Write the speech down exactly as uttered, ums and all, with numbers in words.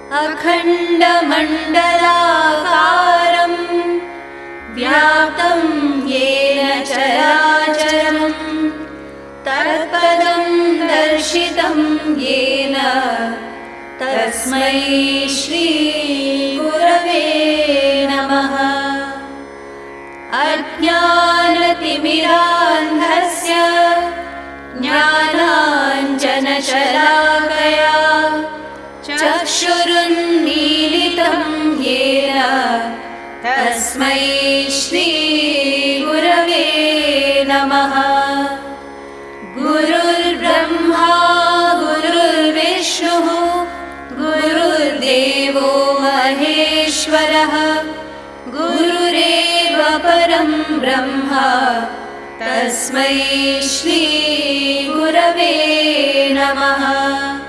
अखण्डमण्डलाकारं व्याप्तं येन चराचरं तत्पदं दर्शितं येन तस्मै श्री गुरवे नमः। अज्ञानतिमिरान्धस्य ज्ञानाञ्जनशलाकया चक्षुरुन्मीलितं येन तस्मै श्री गुरवे नमः। गुरुर्ब्रह्मा गुरुर्विष्णुः गुरुर्देवो महेश्वरः गुरुरेव परं ब्रह्म तस्मै श्री गुरवे नमः।